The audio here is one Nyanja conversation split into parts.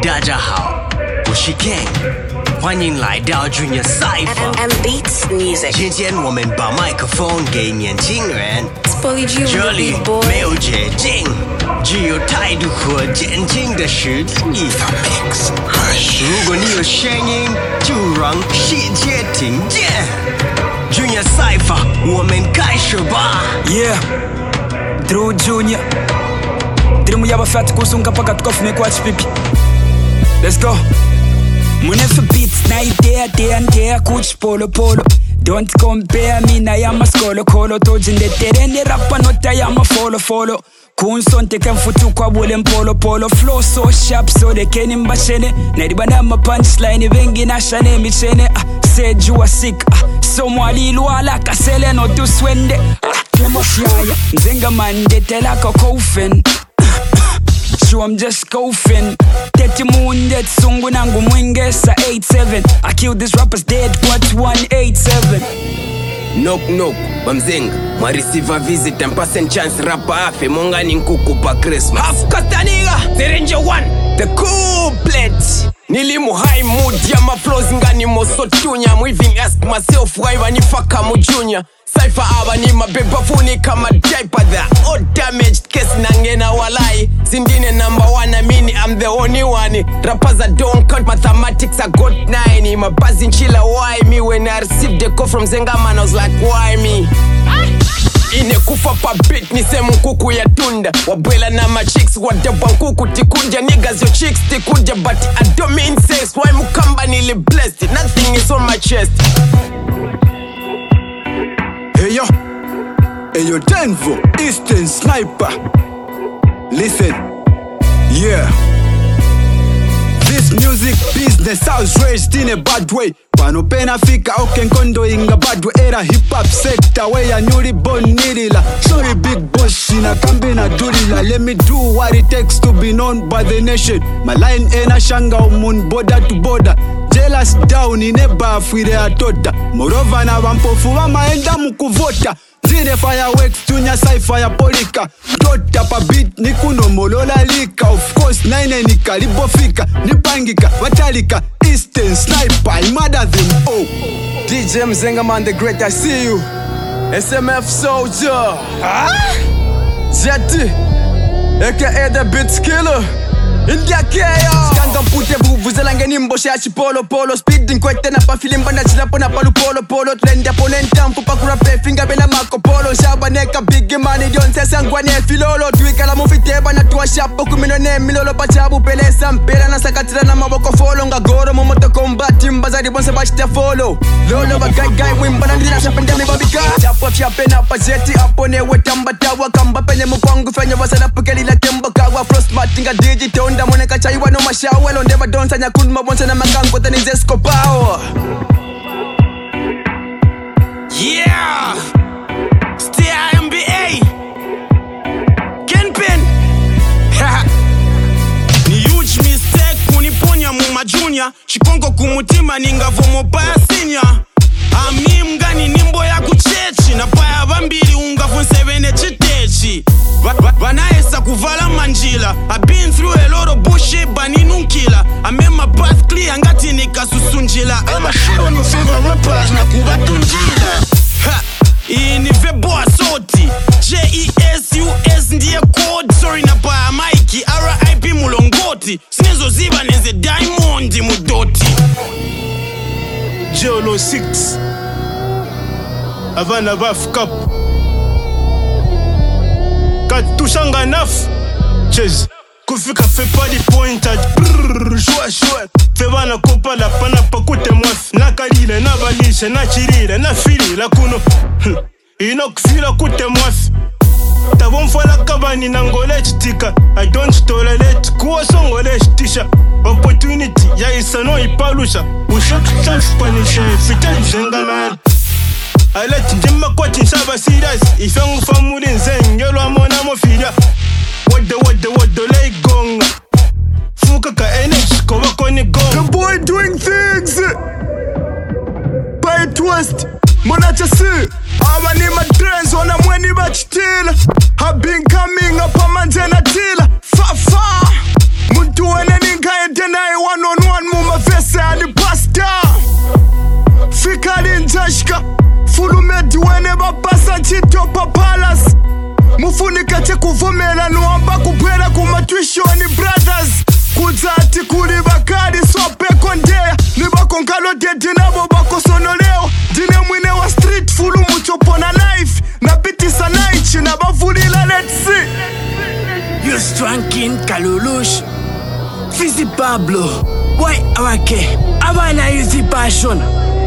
大家好，我是 King， 欢迎来到 Junior Cypher and Beats Music。 今天我们把麦克风给年轻人，这里没有捷径，只有态度和坚定的实力。如果你有声音，就让世界听见。Junior Cypher， 我们开始吧。 Yeah，Drew Junior。Dream y'abafati kusunga phakathi kofume kwachipipi. Let's go. Munefe beats na idea kuch polo. Don't compare me na yama skolo toji ndeterene rappa nota yama follow. Kunsonte kemfutu kwa bule polo. Flow so sharp so they can imbashene. Neribana ma punchline bengi na shane michene. Said you are sick. So mwalilu ala kasele no tu swende. Kemoshaya nzenga mande tela kokofen. So I'm just coughing. 30 moon dead sungu nangu mwingesa 87. I killed these rappers dead, what 187. Knock, bamzenga mwareceive visit and pass chance rapper afe mongani nkuku pa Christmas. Half Castaniga, Serenje 1, the couplet. Nilimu high mood ya ma flows ngani mosotunya. I'm even ask myself why wanifaka mu junior. Cypher aba ni mabeba funi kama diaper. The all damaged case nangena walai. Zindine number 1 amini I'm the only one. Rappers that don't count mathematics I got 9. My buzz in chilla why me. When I received the call from Zenga man I was like why me. Ine kufa pa beat ni semu kuku ya tunda. Wabwela na ma chicks wadabwa kuku tikuja. Niggas your chicks tikuja. But I don't mean sex. Why mukamba nili blessed. Nothing is on my chest. Hey yo, Denver, Eastern Sniper. Listen, yeah. This music business I was raised in a bad way. Pano pena fika oken kondo inga bad way. Era hip hop sector where ya newly born nidila. Sorry big boss ina kambi na dulila. Let me do what it takes to be known by the nation. My line ena shanga umun border to border. Jealous down in a bath with a tota. Moreover na wampofu wamaenda mukuvota. Zile fireworks Junior Cypher ya polika. Tota pa beat nikuno molola lika. Of course 9 ni karibo fika. Nipangika watalika Eastern Sniper I mother them all. DJ Mzenga man the great I see you. SMF Soldier. Jati aka the beat killer. India Keo Skanga mpute vuvuzela mboshe ya chipolo Speeding kwete na pa filimba na chilapo na palu polo Trend ya ponenta mfupa kurape finga bena mako polo Shaba neka big money dion sesa ngwane filolo Tuika la mufiteba na tuwa shapo kumino ne milolo pachabu pelesa mpela na sakatira na maboko follow Ngagoro momoto kombati mbazari bonse bachita follow Lolo bagai wimba na ndina shapende mibabika Chapo chape na pajeti apone wetamba tawa Kamba penye mkwangu fenye wasala pukeli la kemba kawa Frostmat inga digital Onda moneka chaiwa no mashawelo Ndeba donsa nyakun mabonsa na makango Tani zesko power. Yeah, stay NBA Kenpen. Ni huge mistake kuniponya muma junior. Chikongo kumutima ningavo mopaya senior. Ami mgani nimbo ya kuchechi. Na paya bambili ungavu nsevene chitechi. Vanaesa kuvala manjila. I've been through a lot of bullshit baninukila. I made my path clear ngati nikasusunjila. I'm a shit on your favorite rappers na kubatunjila. Inive boa soti JESUS ndiye code. Sorry na paya Mikey RIP mulongoti. Sinezo ziba neze diamond mudoti. Jolo 6 Avana Baf Cup Katushanga naf Chase Kufika fait pas des pointage Joua Febana kopa la pana pakute mwaf Nakalile, navalishe, nachirire, nafilila kuno Inokfila kute mwaf Tabomfala kabani nangole chitika I don't tolerate kuwa songole chitisha Opportunity ya isano ipalusha Ushok chance panisha Fita njenga man I let njima kwa chinshaba serious Ifengu famuli nzengelo amona mofidia Wado lay gonga Fuka ka energy kowa koni gonga The boy doing things. By twist Mona chasi Awa ni madrens wana mweni bachitila. I've been coming up a manjena tila. Fa Muntu wene ninka etena kali njashka fulumedi wene babasa ntchito pa palace mufunika chekuvumela nuwamba kubwera kumatwishoni brothers kudzati kuli bakali sopeko ndeya ni bakonkalo dedi nabo bakosonoleo ndine mwine wa street fulu muchopona knife napitisa naichi na bavulila let's see You strangkin Kalulush Fizi Pablo Boy awake Abana yuzi passion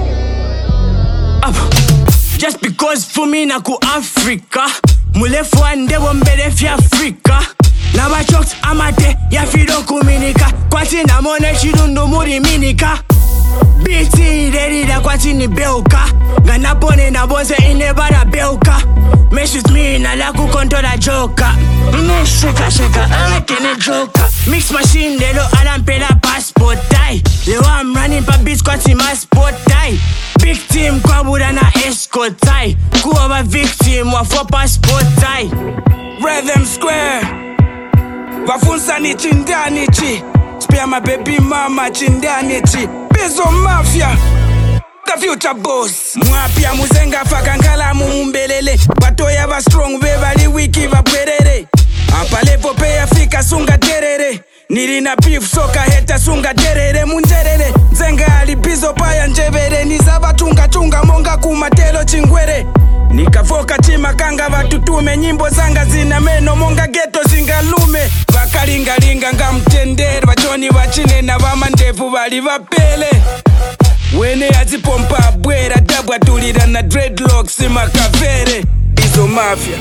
Just because for me na ku Africa Mulefu ande wombele fi Africa Na bachokes amate ya fido kuminika Kwati na mone chidundu muri minika Biti derida kwati ni beuka Ganapone na bonze inebara beuka Meshes me na la ku kontola joka Shaka alakene joka Mix machine lelo alampela passport tie Leo I'm running pa beats kwati ma sport tie Big team kwa buda na escort tie Kuwa ba victim wa for passport tie Rhythm Square Vafunsa ni chindani chi Spare my baby mama chindani chi Bezo Mafia The future boss Mwapia muzenga fakankala mumbelele Watoya va strong bevali wiki va bwerere Apalevo peya fika sunga terere Nilina beef soka heta sunga terere munjerere Zenga alibizo paya njevere Nizaba chunga monga kumatelo chingwere Nikavoka chima kanga vatutume Nyimbo zanga zina meno monga geto zingalume Vakalingalinga nga mtendere Vachoni vachine na vamandevu vali vapele Wene azipompa bwera Dabwa tulira na dreadlocks makavere Bizo Mafia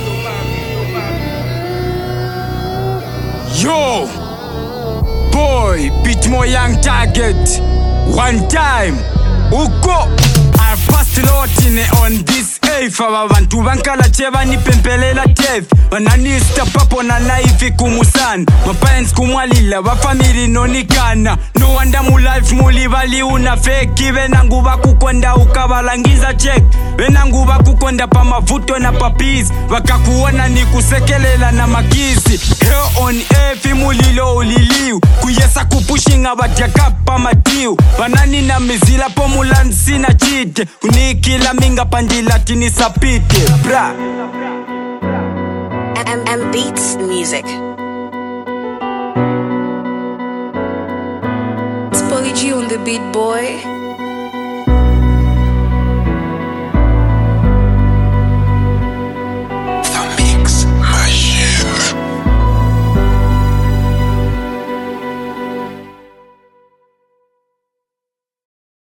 Yo, boy, beat more young target. One time, uko. I passed lotine on this eighth. Abantu bankala cheva ni pempelela tef. Bananista papo na life kumusan. My parents kumwalila, wa family nonikana. No wonder mu life mulivali una fake. Venangu bakukonda ukabalangiza check. Venangu bakukonda pa mavuto na papis. Wakakuona ni kusekelela na makisi. Hell on earth mulilo uliliu. Kuyesa kupushinga batia kapa matiu. Banani na mizila pomulansi na chite. Unikila minga pandila tini sapite. Bra M Beats Music. It's Polly G on the beat, boy.